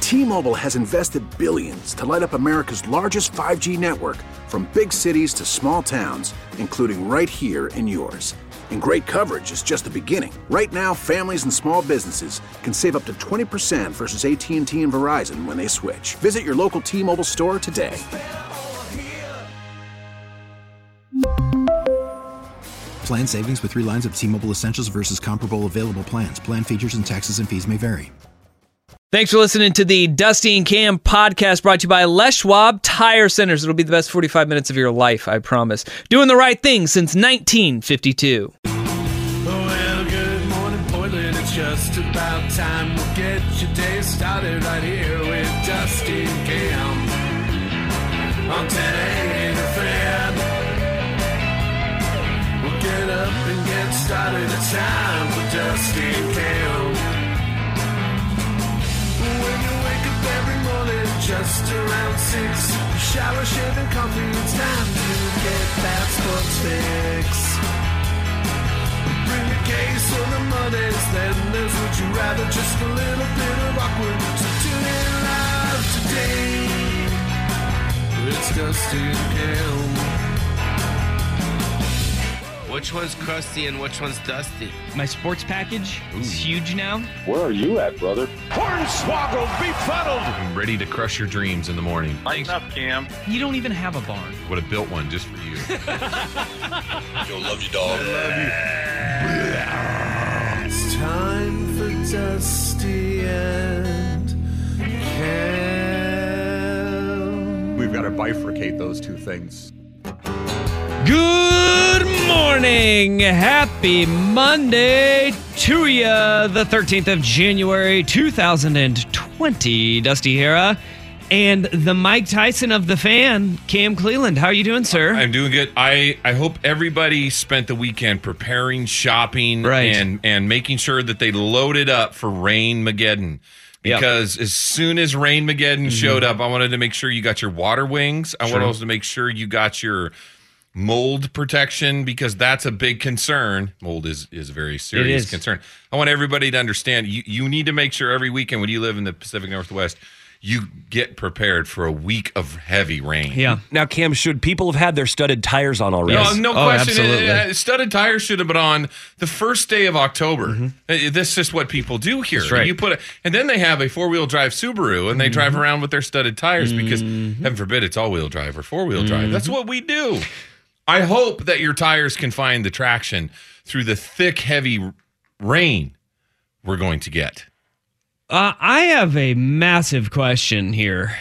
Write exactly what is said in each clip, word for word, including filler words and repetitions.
T-Mobile has invested billions to light up America's largest five G network, from big cities to small towns, including right here in yours. And great coverage is just the beginning. Right now, families and small businesses can save up to twenty percent versus A T and T and Verizon when they switch. Visit your local T-Mobile store today. Plan savings with three lines of T-Mobile Essentials versus comparable available plans. Plan features and taxes and fees may vary. Thanks for listening to the Dusty and Cam podcast, brought to you by Les Schwab Tire Centers. It'll be the best forty-five minutes of your life, I promise. Doing the right thing since nineteen fifty-two. Well, good morning, Portland. It's just about time. We'll get your day started right here with Dusty and Cam on ten eighty The Fan. We'll get up and get started. It's time for Dusty and Cam. Just around six, shower, shave, and coffee. It's time to get that sports fix. Bring the case or the money's, then there's would you rather. Just a little bit of awkward. So tune in live today. It's Dusty and Cam. Which one's crusty and which one's dusty? My sports package is huge now. Where are you at, brother? Hornswoggled, befuddled. I'm ready to crush your dreams in the morning. Lighten up, Cam. You don't even have a barn. Would have built one just for you. Yo, love you, dog. I love you. It's time for Dusty and Cam. We've got to bifurcate those two things. Good morning. Happy Monday to ya, the thirteenth of January, two thousand twenty. Dusty Hera and the Mike Tyson of the Fan, Cam Cleland. How are you doing, sir? I'm doing good. I, I hope everybody spent the weekend preparing, shopping, right. and, and making sure that they loaded up for Rain-mageddon. Because yep. as soon as Rain-mageddon mm-hmm. showed up, I wanted to make sure you got your water wings. I sure. wanted to make sure you got your mold protection, because that's a big concern. Mold is, is a very serious concern. I want everybody to understand you, you need to make sure every weekend when you live in the Pacific Northwest, you get prepared for a week of heavy rain. Yeah. Now, Cam, should people have had their studded tires on already? No, no oh, question. Absolutely. Uh, studded tires should have been on the first day of October. Mm-hmm. Uh, This is just what people do here. That's right. You put a, and then they have a four-wheel drive Subaru, and they mm-hmm. drive around with their studded tires mm-hmm. because, heaven forbid, it's all-wheel drive or four-wheel mm-hmm. drive. That's what we do. I hope that your tires can find the traction through the thick, heavy rain we're going to get. Uh, I have a massive question here.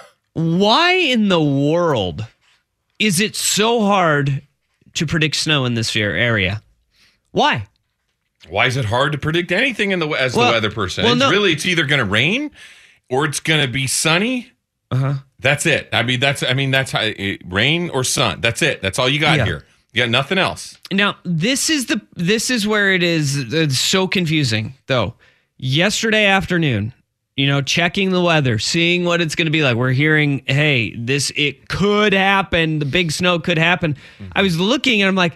Why in the world is it so hard to predict snow in this area? Why? Why is it hard to predict anything in the as well, the weather person? Well, it's no. really, it's either going to rain or it's going to be sunny. Uh-huh. That's it. I mean, that's I mean, that's how it, rain or sun. That's it. That's all you got yeah. here. You got nothing else. Now, this is the this is where it is it's so confusing, though. Yesterday afternoon, you know, checking the weather, seeing what it's going to be like. We're hearing, hey, this, it could happen. The big snow could happen. Mm-hmm. I was looking and I'm like,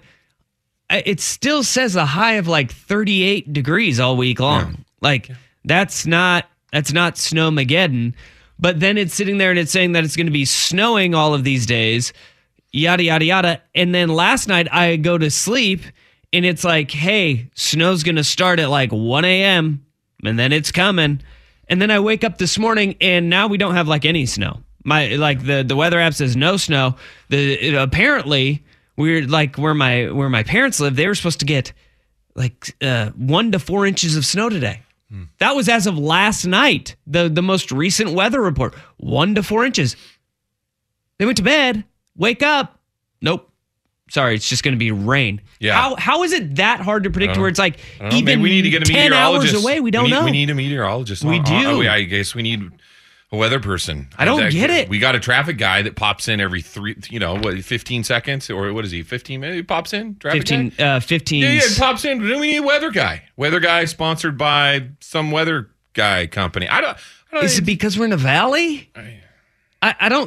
it still says a high of like thirty-eight degrees all week long. Yeah. Like, yeah. that's not, that's not Snowmageddon. But then it's sitting there and it's saying that it's going to be snowing all of these days, yada, yada, yada. And then last night I go to sleep and it's like, hey, snow's going to start at like one a.m. and then it's coming. And then I wake up this morning and now we don't have like any snow. My like the, the weather app says no snow. The it, apparently we're like where my where my parents live, they were supposed to get like uh, one to four inches of snow today. Hmm. That was as of last night. The the most recent weather report, one to four inches. They went to bed, wake up, nope. Sorry, it's just going to be rain. Yeah. How how is it that hard to predict where it's like even Maybe we need to get a ten meteorologist. hours away? We don't we need, know. We need a meteorologist. We on, do. On, I guess we need a weather person. I don't that, get it. We got a traffic guy that pops in every three, you know, what, fifteen seconds? Or what is he, fifteen minutes? He pops in? Traffic fifteen, guy? uh, fifteen. Yeah, yeah, it pops in. Then we need a weather guy. Weather guy sponsored by some weather guy company. I don't, I don't Is it because we're in a valley? I, I, I don't. I don't know.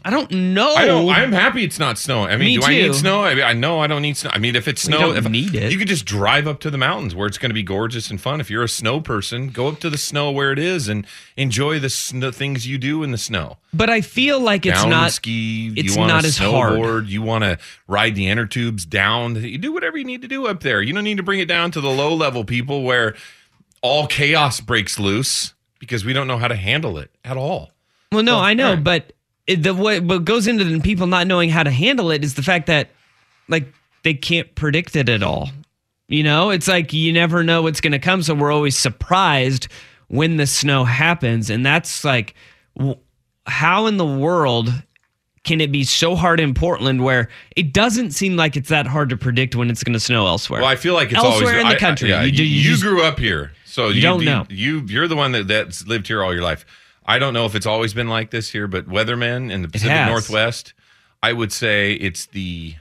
I don't know. I don't. I'm happy it's not snowing. I mean, Me do too. I need snow? I, mean, I know I don't need snow. I mean, if it's We snow, don't if need it. You could just drive up to the mountains where it's going to be gorgeous and fun. If you're a snow person, go up to the snow where it is and enjoy the snow, things you do in the snow. But I feel like it's down not. ski. It's you want not to as hard. snowboard. You want to ride the inner tubes down. You do whatever you need to do up there. You don't need to bring it down to the low level people where all chaos breaks loose because we don't know how to handle it at all. Well, no, So, I know, all right. but it, the what, what goes into the people not knowing how to handle it is the fact that, like, they can't predict it at all. You know, it's like you never know what's going to come, so we're always surprised when the snow happens, and that's like, w- how in the world can it be so hard in Portland where it doesn't seem like it's that hard to predict when it's going to snow elsewhere? Well, I feel like it's elsewhere always in the I- country. I, yeah, you, do- you, you you just- grew up here, so you, don't you, know. You you're the one that that's lived here all your life. I don't know if it's always been like this here, but weathermen in the Pacific has. Northwest, I would say it's the.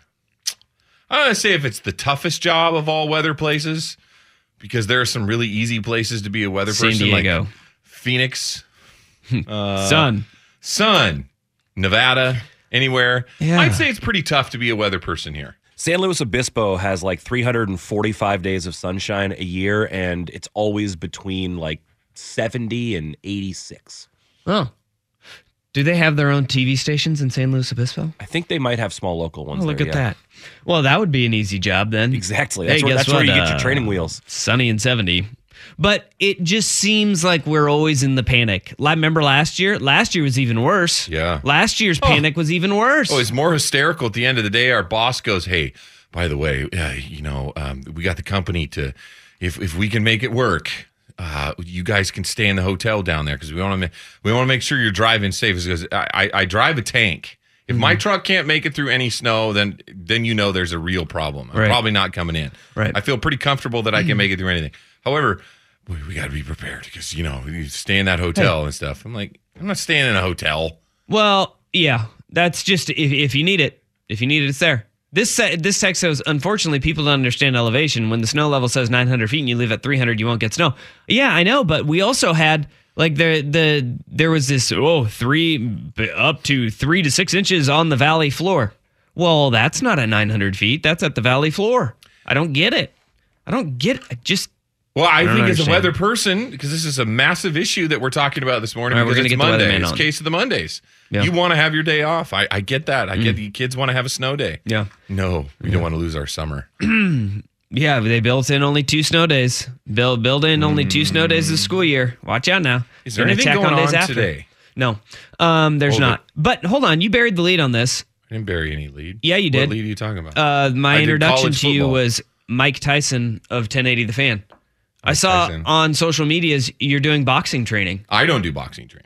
I don't want to say if it's the toughest job of all weather places, because there are some really easy places to be a weather San person, Diego. like Phoenix, uh, Sun. Sun, Nevada, anywhere. Yeah. I'd say it's pretty tough to be a weather person here. San Luis Obispo has like three hundred forty-five days of sunshine a year, and it's always between like seventy and eighty-six. Oh. Do they have their own T V stations in San Luis Obispo? I think they might have small local ones. Oh, look there, at yeah. that. Well, that would be an easy job then. Exactly. Hey, That's, where, guess that's where you what? get your Uh, training wheels. Sunny and seventy. But it just seems like we're always in the panic. Like, remember last year? Last year was even worse. Yeah. Last year's panic was even worse. Oh, it's more hysterical at the end of the day. Our boss goes, "Hey, by the way, uh, you know, um, we got the company to, if if we can make it work, uh, you guys can stay in the hotel down there because we want to we want to make sure you're driving safe." Because I, I, I drive a tank. If Mm-hmm. my truck can't make it through any snow, then then you know there's a real problem. I'm Right. probably not coming in. Right. I feel pretty comfortable that I can make it through anything. However, we, we got to be prepared because you know you stay in that hotel and stuff. I'm like, I'm not staying in a hotel. Well, yeah. That's just if, if you need it. If you need it, it's there. This se- this text says, unfortunately, people don't understand elevation. When the snow level says nine hundred feet and you live at three hundred, you won't get snow. Yeah, I know, but we also had like the the there was this oh three up to three to six inches on the valley floor. Well, that's not at nine hundred feet. That's at the valley floor. I don't get it. I don't get it. I just Well, I, I don't think as a understand. weather person, because this is a massive issue that we're talking about this morning, All right, we're because gonna it's get the Monday. weatherman It's on. case of the Mondays. Yeah. You want to have your day off. I, I get that. I get the kids want to have a snow day. yeah. No, we don't want to lose our summer. Yeah, they built in only two snow days. Build build in only two snow days this school year. Watch out now. Is there Gonna anything tack going days on after. today? No, um, there's Hold not. But hold on, you buried the lead on this. I didn't bury any lead. Yeah, you did. What lead are you talking about? Uh, my I did introduction college to you football. was Mike Tyson of ten eighty The Fan. I Mike saw Tyson. on social medias you're doing boxing training. I don't do boxing training.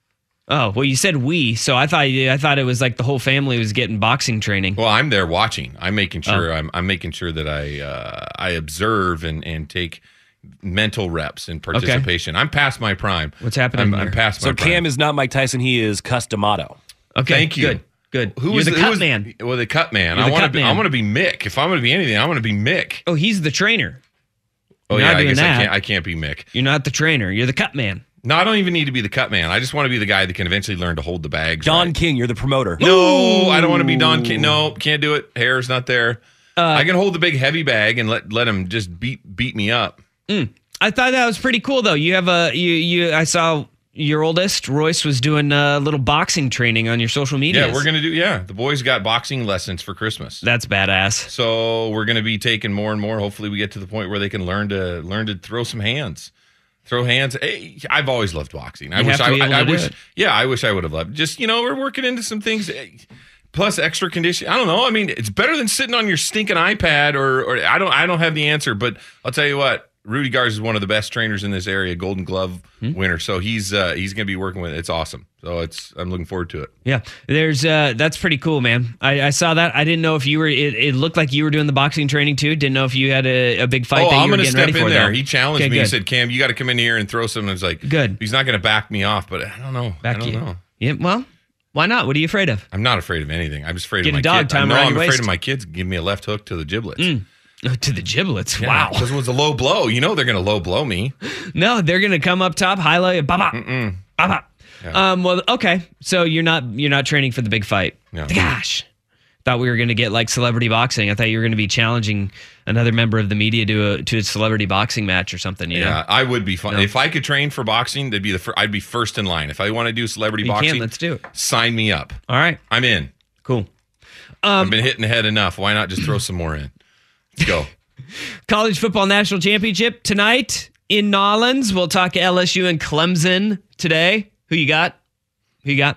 Oh, well, you said we, so I thought I thought it was like the whole family was getting boxing training. Well, I'm there watching. I'm making sure. Oh. I'm, I'm making sure that I uh, I observe and, and take mental reps and participation. I'm past my prime. What's happening I'm, I'm here? past my So prime. Cam is not Mike Tyson. He is Customato. Okay, Thank you. Good, good. Who You're was the who cut was- man. Well, the cut man. You're I the want to cut be. man. I want to be Mick. If I'm going to be anything, I want to be Mick. Oh, he's the trainer. Oh You're yeah, not I doing guess I that. can't. I can't be Mick. You're not the trainer. You're the cut man. No, I don't even need to be the cut man. I just want to be the guy that can eventually learn to hold the bags. Don right. King, you're the promoter. No, I don't want to be Don King. No, can't do it. Hair's not there. Uh, I can hold the big heavy bag and let let him just beat beat me up. I thought that was pretty cool, though. You have a you you. I saw your oldest Royce was doing a little boxing training on your social media. Yeah, we're gonna do. Yeah, the boys got boxing lessons for Christmas. That's badass. So we're gonna be taking more and more. Hopefully, we get to the point where they can learn to learn to throw some hands, throw hands. Hey, I've always loved boxing. I You wish have to I, be able I, I to do wish. it. Yeah, I wish I would have loved. Just you know, we're working into some things. eh, Plus extra condition. I don't know. I mean, it's better than sitting on your stinking iPad or or I don't I don't have the answer. But I'll tell you what. Rudy Garza is one of the best trainers in this area, Golden Glove Hmm? winner. So he's uh, he's going to be working with it. It's awesome. So it's I'm looking forward to it. Yeah, there's uh, that's pretty cool, man. I, I saw that. I didn't know if you were. It, it looked like you were doing the boxing training too. Didn't know if you had a, a big fight. Oh, that you I'm were going to getting step ready in for, there. though. He challenged Okay, me. He good. said, "Cam, you got to come in here and throw something." I was like, Good. He's not going to back me off, but I don't know. Back I don't you. know. Yeah. Well, why not? What are you afraid of? I'm not afraid of anything. I'm just afraid Get of my a dog kids. tie 'em No, around I'm your afraid waist. of my kids giving me a left hook to the giblets. Oh, to the giblets. Yeah, Wow. because it was a low blow. You know they're going to low blow me. No, they're gonna come up top, highlight, bop, bop, bop, bop. Yeah. Um, well, okay. So you're not you're not training for the big fight. No. Gosh. Thought we were going to get like celebrity boxing. I thought you were going to be challenging another member of the media to a to a celebrity boxing match or something. You Yeah, know? I would be fun. No. If I could train for boxing, that'd be the fir- I'd be first in line. If I want to do celebrity You boxing, can, let's do it. Sign me up. All right. I'm in. Cool. I've been hitting the head enough. Why not just throw some more in? Let's go. College football national championship tonight in Nolens. We'll talk L S U and Clemson today. Who you got? Who you got?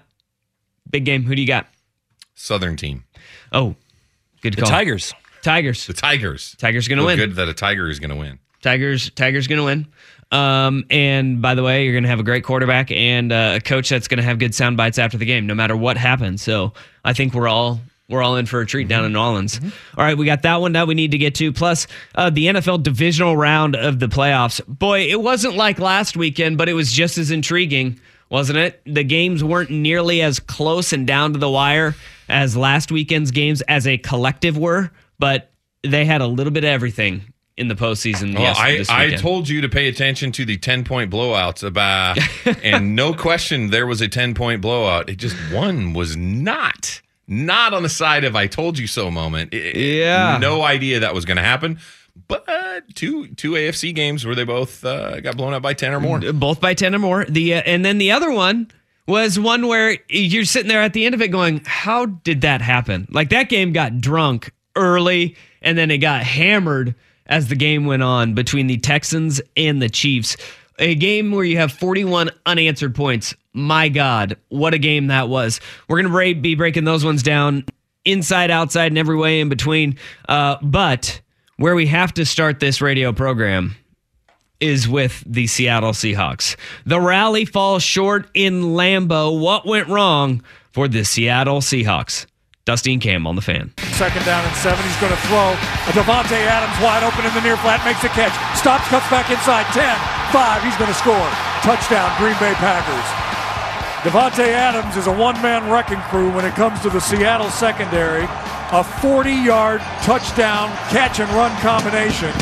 Big game. Who do you got? Southern team. Oh, good The call. Tigers. Tigers. The Tigers. Tigers going to Feel win. Good that a Tiger is going to win. Tigers. Tigers going to win. Um, and by the way, you're going to have a great quarterback and uh, a coach that's going to have good sound bites after the game, no matter what happens. So I think we're all we're all in for a treat down in Nolens. Mm-hmm. All right, we got that one that we need to get to. Plus, uh, the N F L divisional round of the playoffs. Boy, it wasn't like last weekend, but it was just as intriguing, wasn't it? The games weren't nearly as close and down to the wire as last weekend's games as a collective were, but they had a little bit of everything in the postseason. Well, yes, I, this I weekend. told you to pay attention to the ten-point blowouts, about, and no question there was a ten-point blowout. It just one was not, not on the side of I told you so moment. It, Yeah. No idea that was going to happen. But uh, two two A F C games where they both uh, got blown up by ten or more. Both by ten or more. The uh, and then the other one was one where you're sitting there at the end of it going, how did that happen? Like that game got drunk early and then it got hammered as the game went on between the Texans and the Chiefs. A game where you have forty-one unanswered points. My God, what a game that was. We're going to be breaking those ones down inside, outside, and every way in between. Uh, but where we have to start this radio program is with the Seattle Seahawks. The rally falls short in Lambeau. What went wrong for the Seattle Seahawks? Dusty and Cam on the Fan. Second down and seven. He's going to throw. Devontae Adams wide open in the near flat. Makes a catch. Stops, cuts back inside. ten, five. He's going to score. Touchdown, Green Bay Packers. Devontae Adams is a one-man wrecking crew when it comes to the Seattle secondary. A forty-yard touchdown catch-and-run combination.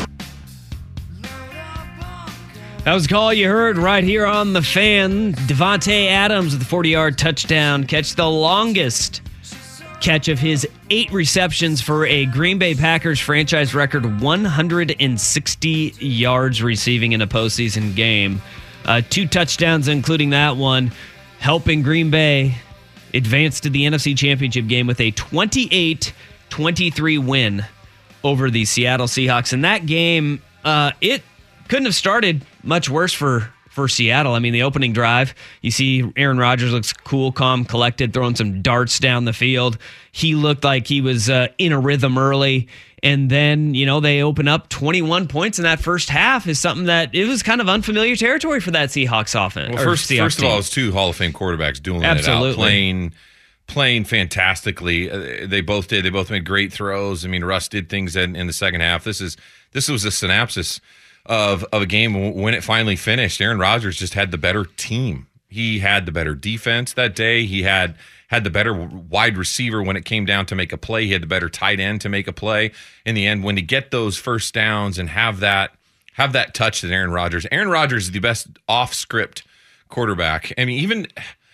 That was the call you heard right here on the Fan. Devontae Adams with a forty-yard touchdown catch, the longest catch of his eight receptions for a Green Bay Packers franchise record one hundred sixty yards receiving in a postseason game. Uh, two touchdowns, including that one, helping Green Bay advance to the N F C Championship game with a twenty-eight twenty-three win over the Seattle Seahawks. And that game, uh, it couldn't have started much worse for, for Seattle. I mean, the opening drive, you see Aaron Rodgers looks cool, calm, collected, throwing some darts down the field. He looked like he was uh, in a rhythm early. And then, you know, they open up twenty-one points in that first half is something that it was kind of unfamiliar territory for that Seahawks offense. Well, first, Seahawks first of team. all, it's two Hall of Fame quarterbacks dueling Absolutely. it out, playing, playing fantastically. Uh, they both did. They both made great throws. I mean, Russ did things in, in the second half. This is this was a synopsis of of a game when it finally finished. Aaron Rodgers just had the better team. He had the better defense that day. He had had the better wide receiver when it came down to make a play. He had the better tight end to make a play. In the end, when to get those first downs and have that have that touch that Aaron Rodgers. Aaron Rodgers is the best off-script quarterback. I mean, even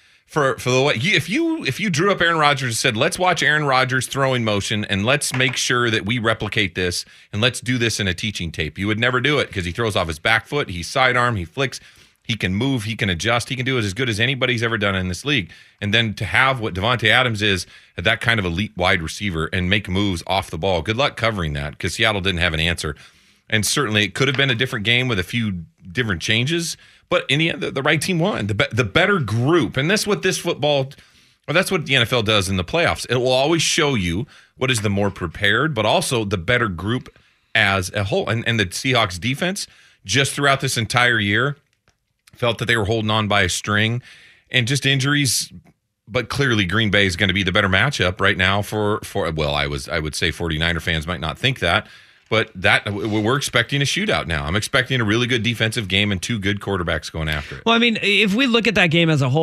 for for the way if you if you drew up Aaron Rodgers and said, let's watch Aaron Rodgers throw in motion and let's make sure that we replicate this and let's do this in a teaching tape, you would never do it because he throws off his back foot, he sidearm, he flicks. He can move, he can adjust, he can do it as good as anybody's ever done in this league. And then to have what Devontae Adams is, that kind of elite wide receiver and make moves off the ball. Good luck covering that because Seattle didn't have an answer. And certainly it could have been a different game with a few different changes. But in the end, the, the right team won. The, be, the better group. And that's what this football, or that's what the N F L does in the playoffs. It will always show you what is the more prepared, but also the better group as a whole. And, and the Seahawks defense, just throughout this entire year, felt that they were holding on by a string and just injuries, but clearly Green Bay is going to be the better matchup right now for, for well, I was I would say 49er fans might not think that, but that we're expecting a shootout now. I'm expecting a really good defensive game and two good quarterbacks going after it. Well, I mean, if we look at that game as a whole,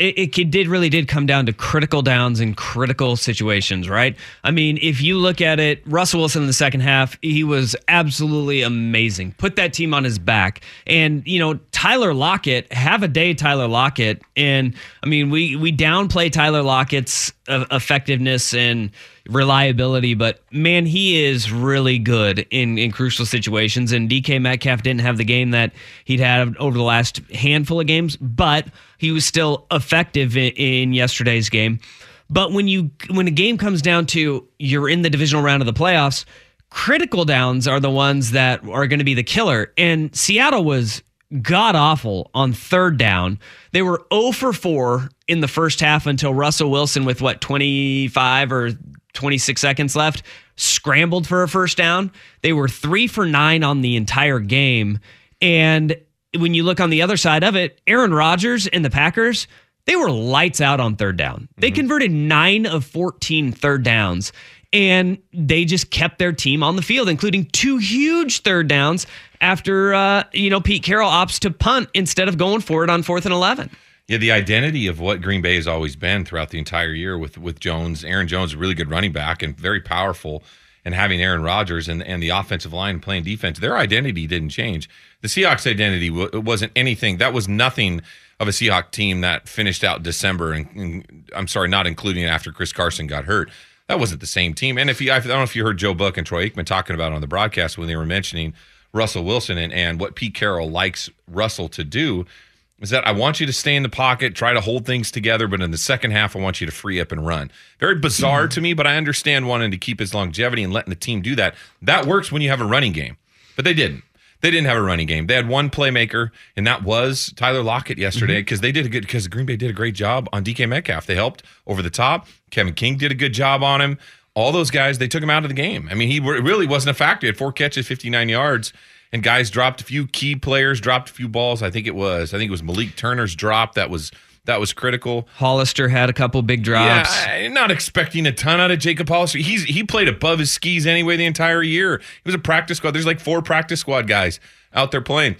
it, it did really did come down to critical downs and critical situations, right? I mean, if you look at it, Russell Wilson in the second half, he was absolutely amazing. Put that team on his back. And, you know, Tyler Lockett, have a day, Tyler Lockett. And, I mean, we, we downplay Tyler Lockett's uh, effectiveness and reliability, but man, he is really good in, in crucial situations. And D K Metcalf didn't have the game that he'd had over the last handful of games, but he was still effective in, in yesterday's game. But when you when a game comes down to you're in the divisional round of the playoffs, critical downs are the ones that are going to be the killer. And Seattle was god awful on third down. They were zero for four in the first half until Russell Wilson, with what, twenty-five or twenty-six seconds left, scrambled for a first down. They were three for nine on the entire game. And when you look on the other side of it, Aaron Rodgers and the Packers, they were lights out on third down. They mm-hmm. converted nine of fourteen third downs, and they just kept their team on the field, including two huge third downs after, uh, you know, Pete Carroll opts to punt instead of going for it on fourth and eleven. Yeah, the identity of what Green Bay has always been throughout the entire year with with Jones. Aaron Jones, a really good running back and very powerful, and having Aaron Rodgers and, and the offensive line playing defense, their identity didn't change. The Seahawks' identity w- wasn't anything. That was nothing of a Seahawks team that finished out December, and, and I'm sorry, not including after Chris Carson got hurt. That wasn't the same team. And if you, I don't know if you heard Joe Buck and Troy Aikman talking about it on the broadcast when they were mentioning Russell Wilson and, and what Pete Carroll likes Russell to do, is that I want you to stay in the pocket, try to hold things together, but in the second half, I want you to free up and run. Very bizarre mm-hmm. to me, but I understand wanting to keep his longevity and letting the team do that. That works when you have a running game, but they didn't. They didn't have a running game. They had one playmaker, and that was Tyler Lockett yesterday, because mm-hmm. they did a good, because Green Bay did a great job on D K Metcalf. They helped over the top. Kevin King did a good job on him. All those guys, they took him out of the game. I mean, he really wasn't a factor. He had four catches, fifty-nine yards. And guys dropped a few key players, dropped a few balls. I think it was, I think it was Malik Turner's drop that was that was critical. Hollister had a couple big drops. Yeah, I'm not expecting a ton out of Jacob Hollister. He's he played above his skis anyway the entire year. He was a practice squad. There's like four practice squad guys out there playing.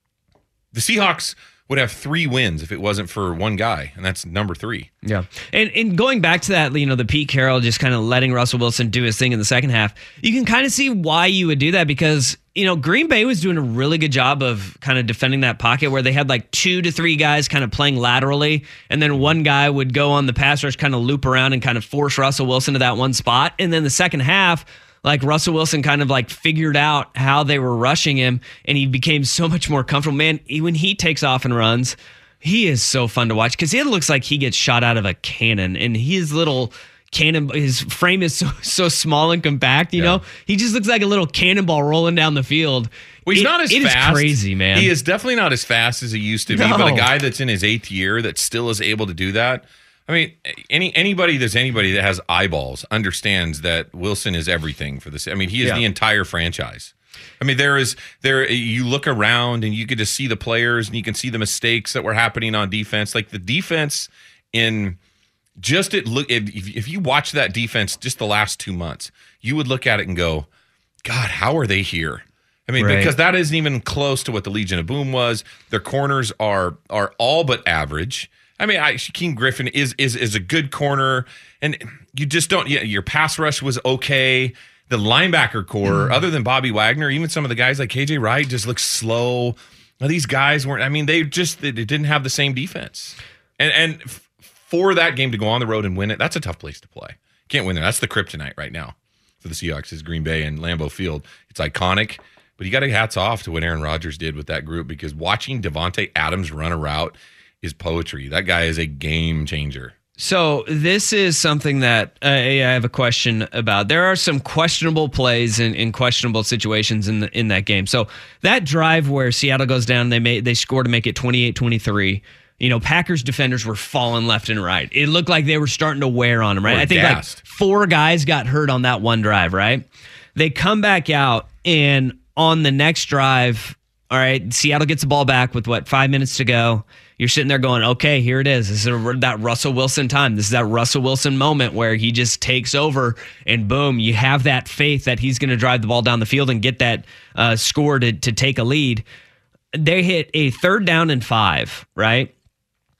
The Seahawks would have three wins if it wasn't for one guy, and that's number three. Yeah. And and going back to that, you know, the Pete Carroll just kind of letting Russell Wilson do his thing in the second half, you can kind of see why you would do that, because, you know, Green Bay was doing a really good job of kind of defending that pocket where they had like two to three guys kind of playing laterally, and then one guy would go on the pass rush, kind of loop around and kind of force Russell Wilson to that one spot. And then the second half, like Russell Wilson kind of like figured out how they were rushing him, and he became so much more comfortable. Man, he, when he takes off and runs, he is so fun to watch, because it looks like he gets shot out of a cannon, and his little cannon, his frame is so so small and compact, you yeah. know? He just looks like a little cannonball rolling down the field. Well, he's it, not as it fast. It is crazy, man. He is definitely not as fast as he used to be, no. but a guy that's in his eighth year that still is able to do that. I mean, any anybody there's anybody that has eyeballs understands that Wilson is everything for this. I mean, he is yeah. the entire franchise. I mean, there is there. You look around and you get to see the players, and you can see the mistakes that were happening on defense. Like the defense in just it look. If, if you watch that defense just the last two months, you would look at it and go, God, how are they here? I mean, right. because that isn't even close to what the Legion of Boom was. Their corners are are all but average. I mean, I, Shaquem Griffin is is is a good corner, and you just don't. Yeah, your pass rush was okay. The linebacker core, mm. other than Bobby Wagner, even some of the guys like K J Wright just look slow. Now, these guys weren't. I mean, they just they, they didn't have the same defense, and and f- for that game to go on the road and win it, that's a tough place to play. Can't win there. That's the kryptonite right now for the Seahawks is Green Bay and Lambeau Field. It's iconic, but you got to hats off to what Aaron Rodgers did with that group, because watching Davante Adams run a route is poetry. That guy is a game changer. So this is something that uh, I have a question about. There are some questionable plays in, in questionable situations in the, in that game. So that drive where Seattle goes down, they made they score to make it twenty-eight twenty-three. You know, Packers defenders were falling left and right. It looked like they were starting to wear on them, right? I think gassed. like four guys got hurt on that one drive, right? They come back out, and on the next drive, all right, Seattle gets the ball back with, what, five minutes to go. You're sitting there going, okay, here it is. This is a, that Russell Wilson time. This is that Russell Wilson moment where he just takes over, and boom, you have that faith that he's going to drive the ball down the field and get that uh, score to, to take a lead. They hit a third down and five, right?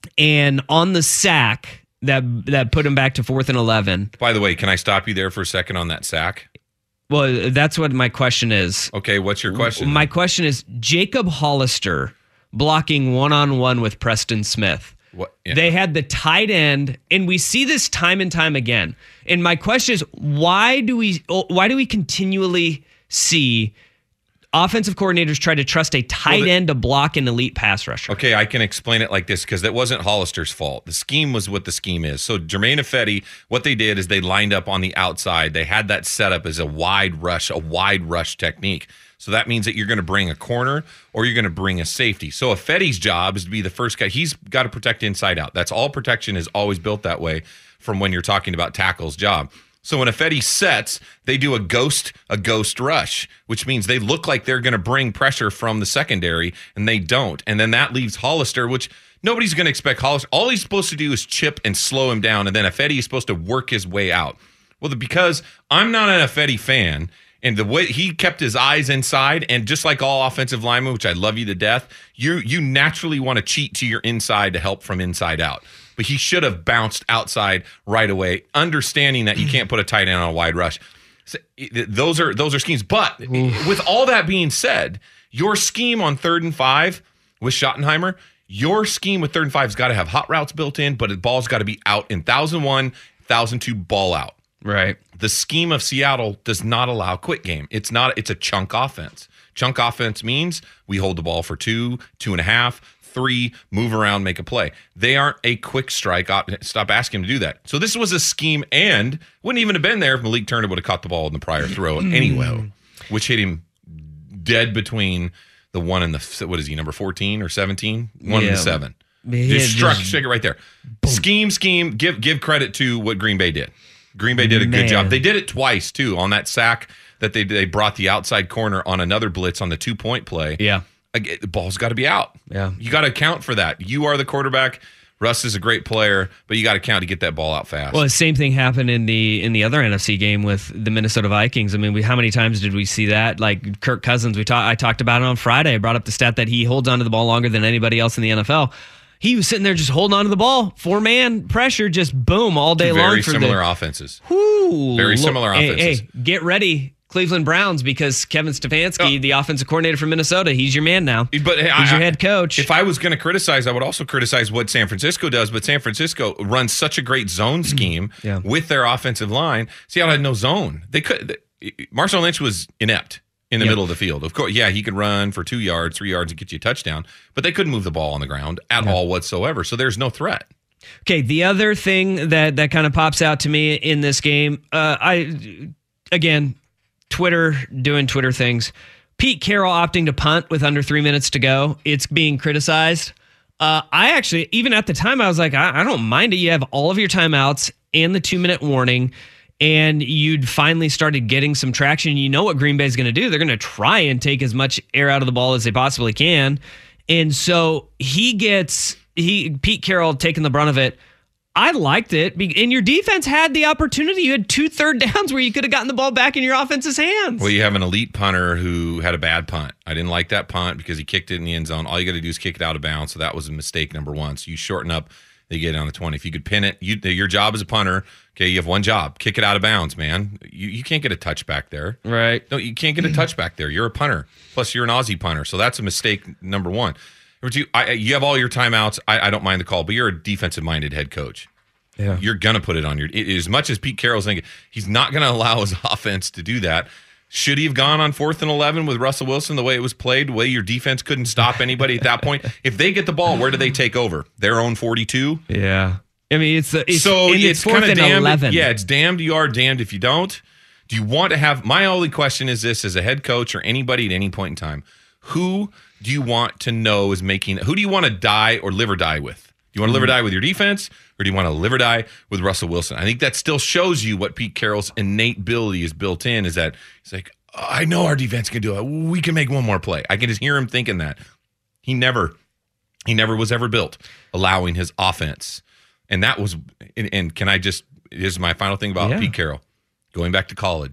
And on the sack that that put him back to fourth and eleven. By the way, can I stop you there for a second on that sack? Well, that's what my question is. Okay, what's your question? My question is Jacob Hollister blocking one-on-one with Preston Smith. What? Yeah. They had the tight end, and we see this time and time again. And my question is, why do we why do we continually see offensive coordinators try to trust a tight well, the, end to block an elite pass rusher? Okay, I can explain it like this because that wasn't Hollister's fault. The scheme was what the scheme is. So Jermaine Ifedi, what they did is they lined up on the outside. They had that set up as a wide rush, a wide rush technique. So that means that you're going to bring a corner or you're going to bring a safety. So Ifedi's job is to be the first guy. He's got to protect inside out. That's all protection is always built that way from when you're talking about tackle's job. So when Ifedi sets, they do a ghost, a ghost rush, which means they look like they're going to bring pressure from the secondary, and they don't. And then that leaves Hollister, which nobody's going to expect Hollister. All he's supposed to do is chip and slow him down, and then Ifedi is supposed to work his way out. Well, because I'm not an Ifedi fan, and the way he kept his eyes inside, and just like all offensive linemen, which I love you to death, you you naturally want to cheat to your inside to help from inside out. But he should have bounced outside right away, understanding that you can't put a tight end on a wide rush. So, those are those are schemes. But with all that being said, your scheme on third and five with Schottenheimer, your scheme with third and five has got to have hot routes built in, but the ball's got to be out in one thousand one, one thousand two ball out. Right. The scheme of Seattle does not allow quick game. It's not. It's a chunk offense. Chunk offense means we hold the ball for two, two and a half, three, move around, make a play. They aren't a quick strike. Stop asking him to do that. So this was a scheme, and wouldn't even have been there if Malik Turner would have caught the ball in the prior throw anyway, which hit him dead between the one and the, what is he, number fourteen or seventeen? One yeah. and the seven. Yeah, Just struck, just, shake it right there. Boom. Scheme, scheme, give give credit to what Green Bay did. Green Bay did a Man. good job. They did it twice, too, on that sack that they they brought the outside corner on another blitz on the two-point play. Yeah. Again, the ball's got to be out. Yeah. You got to account for that. You are the quarterback. Russ is a great player, but you got to count to get that ball out fast. Well, the same thing happened in the in the other N F C game with the Minnesota Vikings. I mean, we, how many times did we see that? Like Kirk Cousins, we talk, I talked about it on Friday. I brought up the stat that he holds onto the ball longer than anybody else in the N F L. He was sitting there just holding on to the ball, four man pressure, just boom all day Two long. Very for similar the, offenses. Whoo, Very look, similar hey, offenses. Hey, get ready, Cleveland Browns, because Kevin Stefanski, oh. the offensive coordinator from Minnesota, he's your man now. But hey, he's I, your head coach. If I was going to criticize, I would also criticize what San Francisco does. But San Francisco runs such a great zone scheme yeah. with their offensive line. Seattle had no zone. They could. Marshawn Lynch was inept in the yep. middle of the field. Of course, yeah, he could run for two yards, three yards, and get you a touchdown. But they couldn't move the ball on the ground at yeah. all whatsoever. So there's no threat. Okay, the other thing that that kind of pops out to me in this game, uh, I again, Twitter doing Twitter things. Pete Carroll opting to punt with under three minutes to go. It's being criticized. Uh, I actually, even at the time, I was like, I, I don't mind it. You have all of your timeouts and the two minute warning, and you'd finally started getting some traction. You know what Green Bay is going to do. They're going to try and take as much air out of the ball as they possibly can. And so he gets, he Pete Carroll taking the brunt of it. I liked it. And your defense had the opportunity. You had two third downs where you could have gotten the ball back in your offense's hands. Well, you have an elite punter who had a bad punt. I didn't like that punt because he kicked it in the end zone. All you got to do is kick it out of bounds. So that was a mistake, number one. So you shorten up, they get it on the twenty. If you could pin it, you, your job as a punter, okay, you have one job. Kick it out of bounds, man. You you can't get a touchback there. Right. No, you can't get a touchback there. You're a punter. Plus, you're an Aussie punter. So that's a mistake, number one. Number two, I, you have all your timeouts. I, I don't mind the call, but you're a defensive-minded head coach. Yeah. You're going to put it on your – as much as Pete Carroll's thinking, he's not going to allow his offense to do that. Should he have gone on fourth and eleven with Russell Wilson the way it was played, the way your defense couldn't stop anybody at that point? If they get the ball, where do they take over? Their own forty-two? Yeah. I mean, it's, it's so it's, it's fourth kind of and damned. eleven. Yeah, it's damned you are, damned if you don't. Do you want to have – my only question is this, as a head coach or anybody at any point in time, who do you want to know is making – who do you want to die or live or die with? Do you want to live or die with your defense, or do you want to live or die with Russell Wilson? I think that still shows you what Pete Carroll's innate ability is built in, is that he's like, I know our defense can do it. We can make one more play. I can just hear him thinking that. He never, he never was ever built allowing his offense. And that was, and, and can I just, this is my final thing about yeah. Pete Carroll. Going back to college,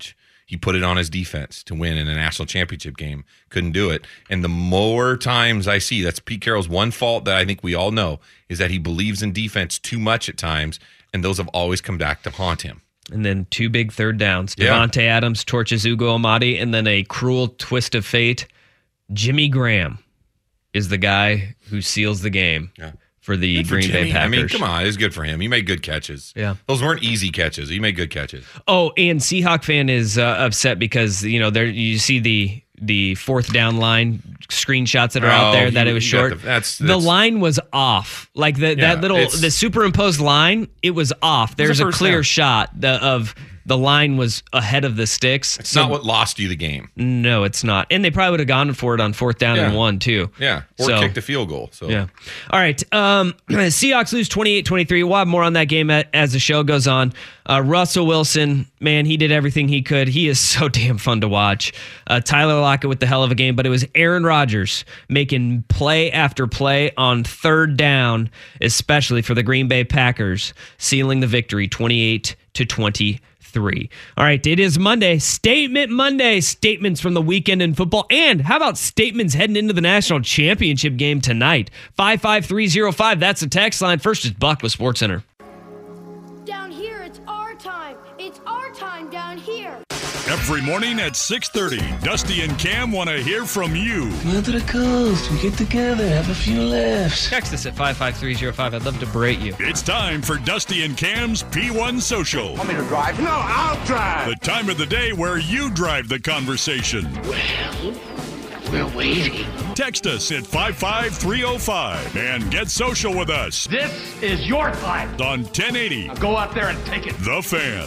He put it on his defense to win in a national championship game. Couldn't do it. And the more times I see, that's Pete Carroll's one fault that I think we all know, is that he believes in defense too much at times, and those have always come back to haunt him. And then two big third downs. Yeah. Devontae Adams torches Ugo Amadi, and then a cruel twist of fate. Jimmy Graham is the guy who seals the game. Yeah. For the Good for Green Jimmy. Bay Packers. I mean, come on. It's good for him. He made good catches. Yeah. Those weren't easy catches. He made good catches. Oh, and Seahawk fan is uh, upset because, you know, there you see the the fourth down line screenshots that are out Oh, there that you- it was you got short. the- that's- the that's- line was off. Like the, Yeah, that little, it's- the superimposed line, it was off. There's a first clear down. shot the, of the line was ahead of the sticks. It's not what lost you the game. No, it's not. And they probably would have gone for it on fourth down and Yeah. one, too. Yeah. Or So- kicked a field goal. So Yeah. All right. Um, Seahawks lose twenty-eight twenty-three. We'll have more on that game a- as the show goes on. Uh, Russell Wilson, man, he did everything he could. He is so damn fun to watch. Uh, Tyler Lockett with the hell of a game, but it was Aaron Rodgers making play after play on third down, especially for the Green Bay Packers, sealing the victory twenty-eight to twenty-three. All right, it is Monday. Statement Monday. Statements from the weekend in football. And how about statements heading into the national championship game tonight? five five three oh five. That's the text line. First is Buck with SportsCenter. Down here, it's our time. It's our time down here. Every morning at six thirty, Dusty and Cam want to hear from you. Come to the coast. We get together, have a few laughs. Text us at five five three oh five. I'd love to berate you. It's time for Dusty and Cam's P one Social. Want me to drive? No, I'll drive. The time of the day where you drive the conversation. Well, we're waiting. Text us at five five three oh five and get social with us This is your time. on ten eighty Now go out there and take it. The Fan.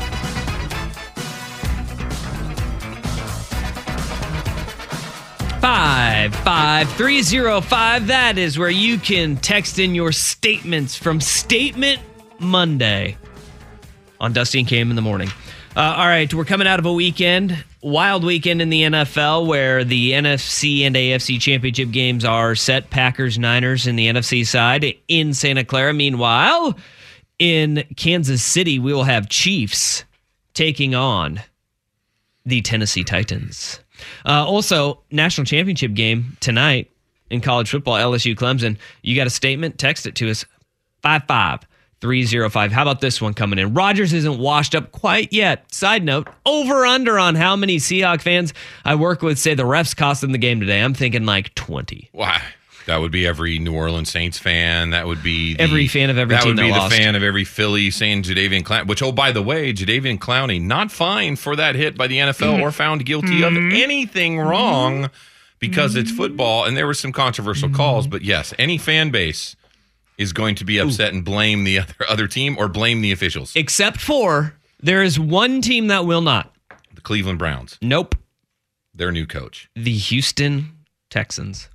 five five three oh five. That is where you can text in your statements from Statement Monday on Dusty and Cam in the morning. Uh, all right, we're coming out of a weekend, wild weekend in the N F L where the N F C and A F C championship games are set. Packers, Niners in the N F C side in Santa Clara. Meanwhile, in Kansas City, we will have Chiefs taking on the Tennessee Titans. Uh, also, national championship game tonight in college football, L S U Clemson. You got a statement? Text it to us, five five three oh five. How about this one coming in? Rodgers isn't washed up quite yet. Side note, over under on how many Seahawk fans I work with say the refs cost them the game today. I'm thinking like twenty. Wow. That would be every New Orleans Saints fan. That would be the, Every fan of every that team would that be the lost. fan of every Philly saying Jadeveon Clowney. Which, oh, by the way, Jadeveon Clowney not fined for that hit by the N F L or found guilty of anything wrong because it's football. And there were some controversial calls. But yes, any fan base is going to be upset and blame the other other team or blame the officials. Except for there is one team that will not. The Cleveland Browns. Nope. Their new coach. The Houston Texans.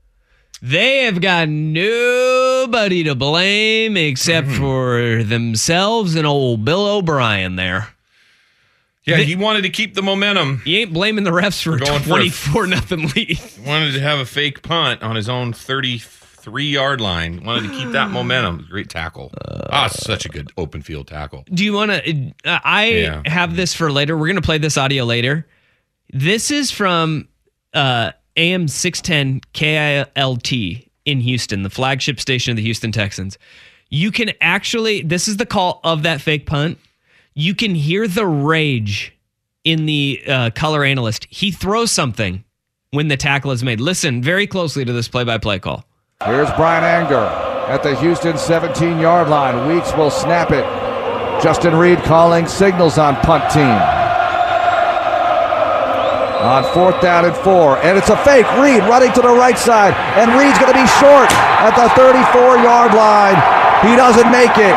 They have got nobody to blame except Mm-hmm. for themselves and old Bill O'Brien there. Yeah, They- he wanted to keep the momentum. He ain't blaming the refs for Going for a- twenty-four nothing lead. Wanted to have a fake punt on his own thirty-three yard line. Wanted to keep that momentum. Great tackle. Ah, such a good open field tackle. Do you want to? Uh, I Yeah. have this for later. We're going to play this audio later. This is from uh, A M six ten K I L T in Houston, the flagship station of the Houston Texans. You can actually, this is the call of that fake punt. You can hear the rage in the uh, color analyst. He throws something when the tackle is made. Listen very closely to this play-by-play call. Here's Brian Anger at the Houston seventeen-yard line. Weeks will snap it. Justin Reed calling signals on punt team. On fourth down and four, and it's a fake. Reed running to the right side, and Reed's going to be short at the thirty-four-yard line. He doesn't make it.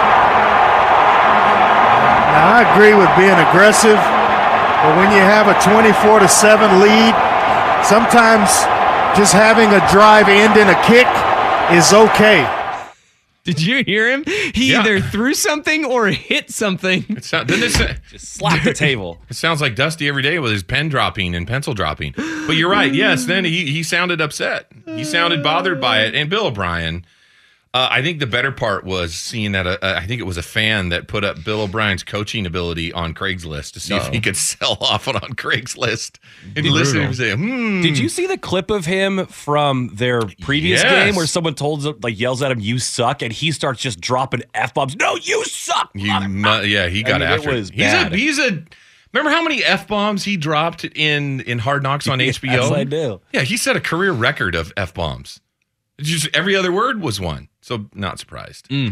Now, I agree with being aggressive, but when you have a twenty-four to seven lead, sometimes just having a drive end in a kick is okay. Did you hear him? He Yeah. either threw something or hit something. It sound, didn't it say, Just slap the table. It sounds like Dusty every day with his pen dropping and pencil dropping. But you're right. Yes, then he, he sounded upset. He sounded bothered by it. And Bill O'Brien, Uh, I think the better part was seeing that a, a, I think it was a fan that put up Bill O'Brien's coaching ability on Craigslist to see Uh-oh. if he could sell off it on Craigslist. And he listened and say, hmm. Did you see the clip of him from their previous Yes. game where someone told like yells at him, "You suck," and he starts just dropping F-bombs? No, you suck. You mu- yeah, he got I mean, after it. it. Was he's bad. a he's a remember how many F-bombs he dropped in, in Hard Knocks on H B O? Yes, I do. Yeah, he set a career record of F-bombs. Just every other word was one. So not surprised. Mm.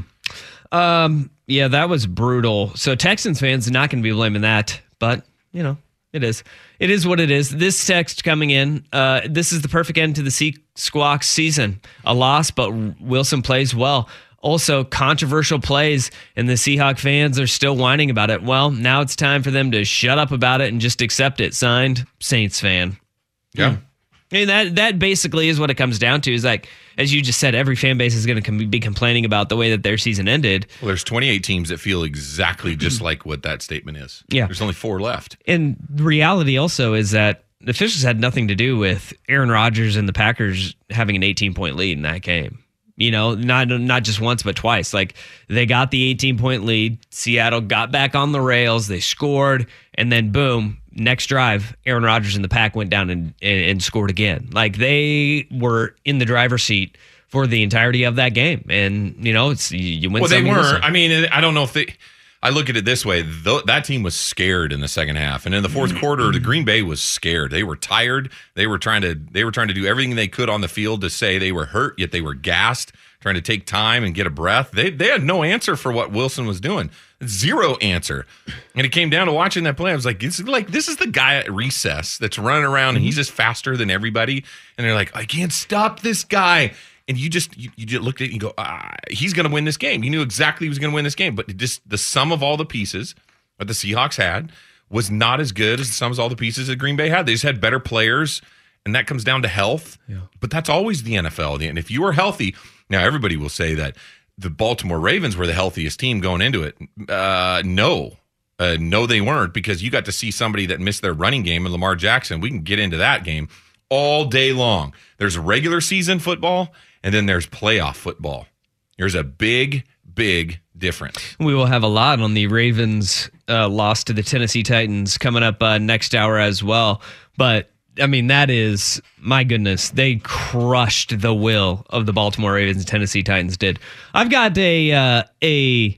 Um, yeah, that was brutal. So Texans fans are not going to be blaming that, but you know, it is. It is what it is. This text coming in, uh, this is the perfect end to the Sea Squawks season. A loss, but Wilson plays well. Also, controversial plays, and the Seahawk fans are still whining about it. Well, now it's time for them to shut up about it and just accept it. Signed, Saints fan. Yeah. I mean, that that basically is what it comes down to. Is like, as you just said, every fan base is going to com- be complaining about the way that their season ended. Well, there's twenty-eight teams that feel exactly just like what that statement is. Yeah. There's only four left. And the reality also is that the officials had nothing to do with Aaron Rodgers and the Packers having an eighteen-point lead in that game. You know, not not just once, but twice. Like, they got the eighteen-point lead. Seattle got back on the rails. They scored. And then, boom, next drive, Aaron Rodgers and the Pack went down and, and, and scored again. Like, they were in the driver's seat for the entirety of that game. And, you know, it's you, you win Well, some, they you lose weren't. some. I mean, I don't know if they... I look at it this way. Th- that team was scared in the second half. And in the fourth quarter, the Green Bay was scared. They were tired. They were trying to they were trying to do everything they could on the field to say they were hurt, yet they were gassed, trying to take time and get a breath. They they had no answer for what Wilson was doing. Zero answer. And it came down to watching that play. I was like, this is like this is the guy at recess that's running around and he's just faster than everybody. And they're like, I can't stop this guy. And you just you, you just looked at it and you go, ah, he's going to win this game. You knew exactly he was going to win this game. But just the sum of all the pieces that the Seahawks had was not as good as the sum of all the pieces that Green Bay had. They just had better players, and that comes down to health. Yeah. But that's always the N F L. And if you are healthy, now everybody will say that the Baltimore Ravens were the healthiest team going into it. Uh, no. Uh, no, they weren't, because you got to see somebody that missed their running game in Lamar Jackson. We can get into that game all day long. There's regular season football, and then there's playoff football. There's a big, big difference. We will have a lot on the Ravens' uh, loss to the Tennessee Titans coming up uh, next hour as well. But, I mean, that is, my goodness, they crushed the will of the Baltimore Ravens and Tennessee Titans did. I've got a uh, a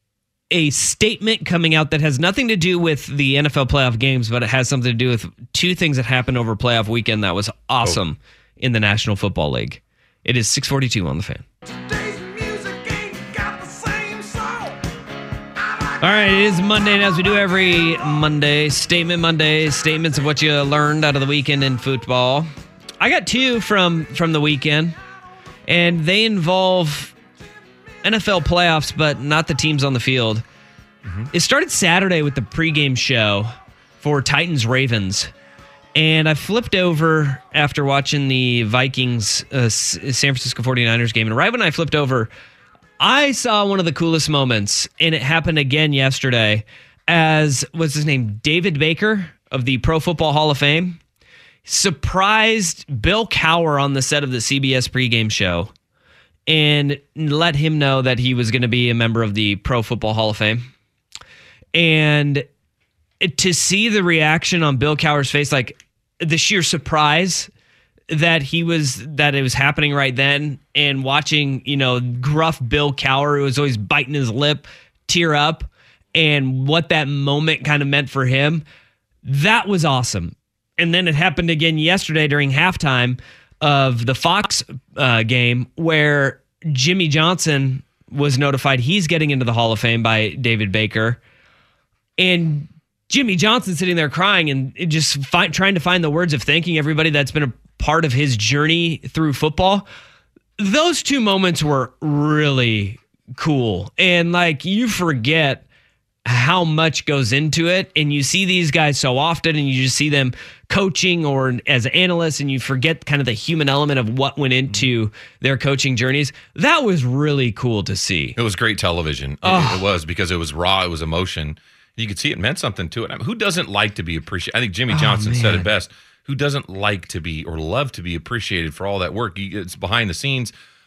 a statement coming out that has nothing to do with the N F L playoff games, but it has something to do with two things that happened over playoff weekend that was awesome oh. in the National Football League. It is six forty-two on the Fan. All right, it is Monday, and as we do every Monday, Statement Monday, statements of what you learned out of the weekend in football. I got two from, from the weekend, and they involve N F L playoffs, but not the teams on the field. Mm-hmm. It started Saturday with the pregame show for Titans-Ravens. And I flipped over after watching the Vikings uh, San Francisco forty-niners game. And right when I flipped over, I saw one of the coolest moments. And it happened again yesterday as, what's his name, David Baker of the Pro Football Hall of Fame surprised Bill Cowher on the set of the C B S pregame show and let him know that he was going to be a member of the Pro Football Hall of Fame. And to see the reaction on Bill Cowher's face, like the sheer surprise that he was, that it was happening right then, and watching, you know, gruff Bill Cowher, who was always biting his lip, tear up, and what that moment kind of meant for him, that was awesome. And then it happened again yesterday during halftime of the Fox uh, game, where Jimmy Johnson was notified he's getting into the Hall of Fame by David Baker. And Jimmy Johnson sitting there crying and just fi- trying to find the words of thanking everybody that's been a part of his journey through football. Those two moments were really cool. And like, you forget how much goes into it, and you see these guys so often, and you just see them coaching or as analysts, and you forget kind of the human element of what went into their coaching journeys. That was really cool to see. It was great television. Oh. It, it was, because it was raw. It was emotion. You could see it meant something to it. I mean, who doesn't like to be appreciated? I think Jimmy Johnson oh, said it best. Who doesn't like to be or love to be appreciated for all that work? It's behind the scenes.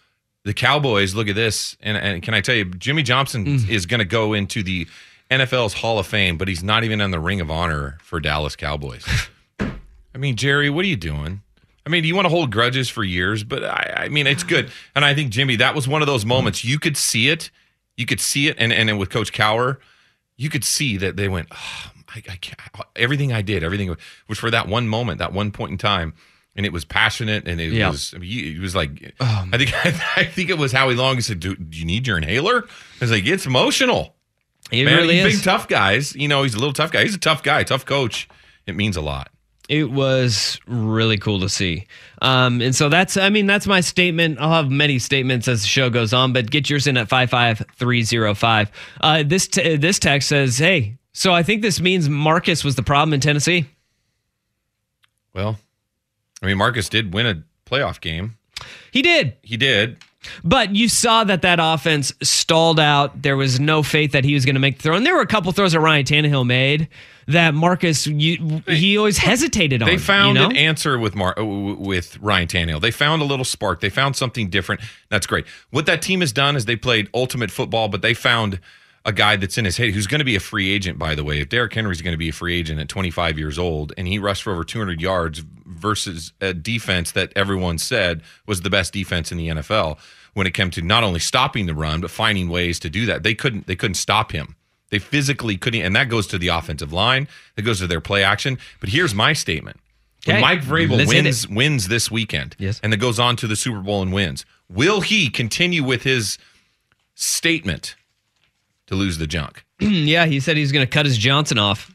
the Cowboys, look at this. And, and can I tell you, Jimmy Johnson mm. is going to go into the N F L's Hall of Fame, but he's not even on the Ring of Honor for Dallas Cowboys. I mean, Jerry, what are you doing? I mean, you want to hold grudges for years, but I, I mean, it's good. And I think, Jimmy, that was one of those moments. You could see it. You could see it. And, and with Coach Cowher, you could see that they went, oh, I, I can't, everything I did, everything was for that one moment, that one point in time. And it was passionate, and it yeah. was. I mean, it was like um, I think. I think it was Howie Long who said, "Do, do you need your inhaler?" I was like, "It's emotional." It Man, really big is. tough guys. You know, he's a little tough guy. He's a tough guy, tough coach. It means a lot. It was really cool to see, um, and so that's. I mean, that's my statement. I'll have many statements as the show goes on, but get yours in at five five three zero five. Uh, this t- this text says, "Hey, so I think this means Marcus was the problem in Tennessee." Well. I mean, Marcus did win a playoff game. He did. He did. But you saw that that offense stalled out. There was no faith that he was going to make the throw. And there were a couple throws that Ryan Tannehill made that Marcus, you, he always hesitated on. They found you know? an answer with Mar- with Ryan Tannehill. They found a little spark. They found something different. That's great. What that team has done is they played ultimate football, but they found a guy that's in his head who's going to be a free agent, by the way. If Derrick Henry's going to be a free agent at twenty-five years old and he rushed for over two hundred yards versus a defense that everyone said was the best defense in the N F L when it came to not only stopping the run but finding ways to do that. They couldn't they couldn't stop him. They physically couldn't, and that goes to the offensive line. That goes to their play action. But here's my statement. When okay. Mike Vrabel Let's wins wins this weekend yes. and then goes on to the Super Bowl and wins, will he continue with his statement to lose the junk? Yeah, he said he's going to cut his Johnson off.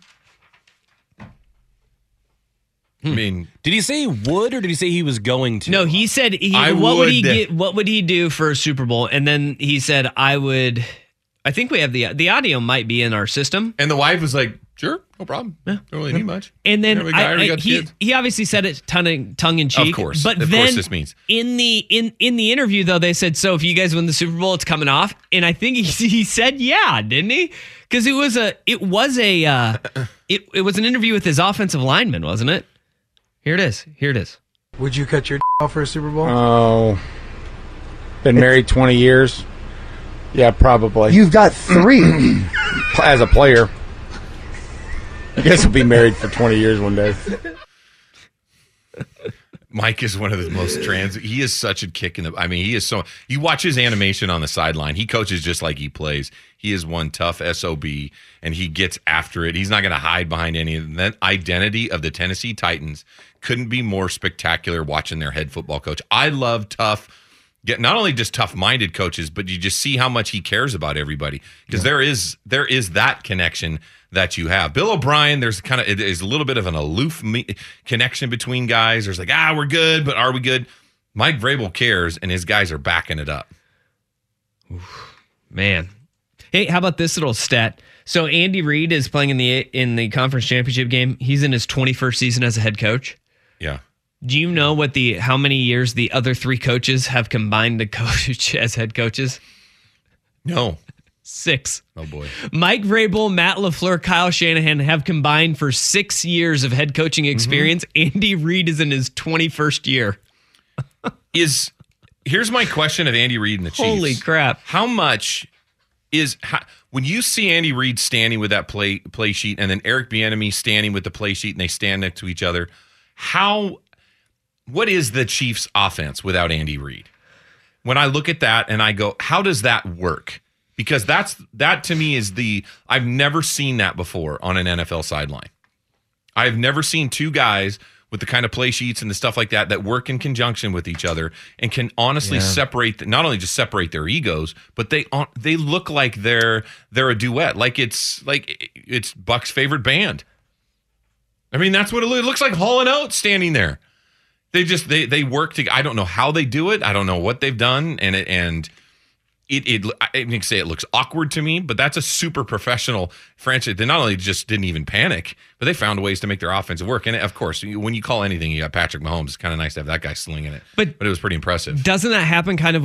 I mean, did he say he would, or did he say he was going to? No, he said he. I what would, would he get? What would he do for a Super Bowl? And then he said, "I would." I think we have the the audio might be in our system. And the wife was like, "Sure, no problem. Yeah. Don't really need much." And then Every guy I, already I, got he, kids. he obviously said it tongue tongue in cheek. Of course, but of then course, this means in the in in the interview though they said, "So if you guys win the Super Bowl, it's coming off." And I think he he said, "Yeah," didn't he? Because it was a it was a uh, it it was an interview with his offensive lineman, wasn't it? Here it is. Here it is. Would you cut your off for a Super Bowl? Oh, been married twenty years. Yeah, probably. You've got three as a player. I guess I'll be married for twenty years one day. Mike is one of the most trans. He is such a kick in the. I mean, he is so. You watch his animation on the sideline. He coaches just like he plays. He is one tough S O B, and he gets after it. He's not going to hide behind any of that. Identity of the Tennessee Titans couldn't be more spectacular. Watching their head football coach, I love tough. Get not only just tough-minded coaches, but you just see how much he cares about everybody because yeah. there is there is that connection that you have. Bill O'Brien, there's kind of it is a little bit of an aloof me- connection between guys. There's like, ah, we're good, but are we good? Mike Vrabel cares, and his guys are backing it up. Oof, man, hey, how about this little stat? So Andy Reid is playing in the in the conference championship game. He's in his twenty-first season as a head coach. Yeah. Do you know what the how many years the other three coaches have combined to coach as head coaches? No. Six. Oh, boy. Mike Vrabel, Matt LaFleur, Kyle Shanahan have combined for six years of head coaching experience. Mm-hmm. Andy Reid is in his twenty-first year. is Here's my question of Andy Reid and the Chiefs. Holy crap. How much is how, when you see Andy Reid standing with that play play sheet and then Eric Bieniemy standing with the play sheet and they stand next to each other, how what is the Chiefs offense without Andy Reid? When I look at that and I go, how does that work? Because that's that to me is the I've never seen that before on an N F L sideline. I've never seen two guys with the kind of play sheets and the stuff like that that work in conjunction with each other and can honestly yeah. separate not only just separate their egos, but they they look like they're they're a duet, like it's like it's Buck's favorite band. I mean, that's what it looks, it looks like. Hall and Oates standing there. They just they they work together. I don't know how they do it. I don't know what they've done, and it and it it I can say it looks awkward to me, but that's a super professional franchise. They not only just didn't even panic, but they found ways to make their offense work. And of course, when you call anything, you got Patrick Mahomes. It's kind of nice to have that guy slinging it. But, but it was pretty impressive. Doesn't that happen kind of with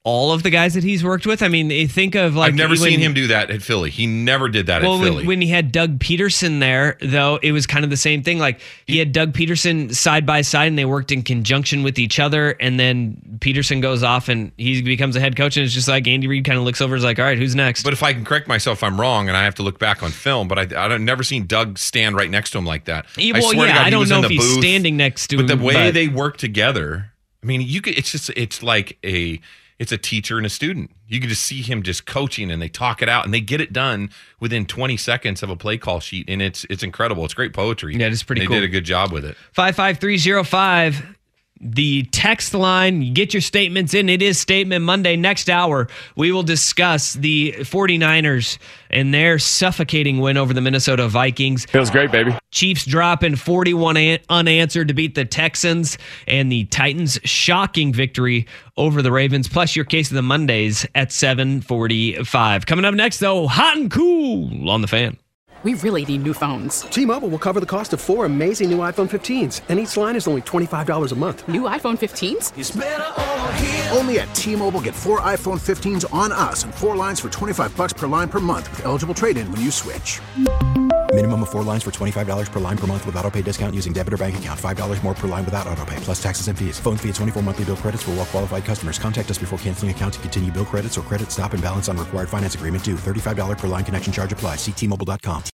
all of the guys that he's worked with. I mean, you think of like I've never when, seen him do that at Philly. He never did that well, at Philly. When, when he had Doug Peterson there, though, it was kind of the same thing. Like he had Doug Peterson side by side, and they worked in conjunction with each other. And then Peterson goes off, and he becomes a head coach, and it's just like Andy Reid kind of looks over, and is like, "All right, who's next?" But if I can correct myself, if I'm wrong, and I have to look back on film, but I I've never seen Doug stand right next to him like that. Yeah, I well, swear to yeah, God, I he don't was know in if the he's booth, standing next to but him. the way but- they work together, I mean, you could. It's just it's like a. It's a teacher and a student. You can just see him just coaching, and they talk it out, and they get it done within twenty seconds of a play call sheet, and it's it's incredible. It's great poetry. Yeah, it's pretty they cool. They did a good job with it. five five three oh five, the text line. You get your statements in. It is Statement Monday. Next hour, we will discuss the 49ers and their suffocating win over the Minnesota Vikings. Feels great, baby. Chiefs dropping forty-one an- unanswered to beat the Texans, and the Titans' shocking victory over the Ravens. Plus your case of the Mondays at seven forty-five. Coming up next, though, hot and cool on the Fan. We really need new phones. T-Mobile will cover the cost of four amazing new iPhone fifteens, and each line is only twenty-five dollars a month. New iPhone fifteens? It's better over here. Only at T-Mobile, get four iPhone fifteens on us and four lines for twenty-five bucks per line per month with eligible trade-in when you switch. Minimum of four lines for twenty-five dollars per line per month with autopay discount using debit or bank account. five dollars more per line without autopay, plus taxes and fees. Phone fee at twenty-four monthly bill credits for well-qualified customers. Contact us before canceling account to continue bill credits or credit stop and balance on required finance agreement due. thirty-five dollars per line connection charge applies. See T Mobile dot com.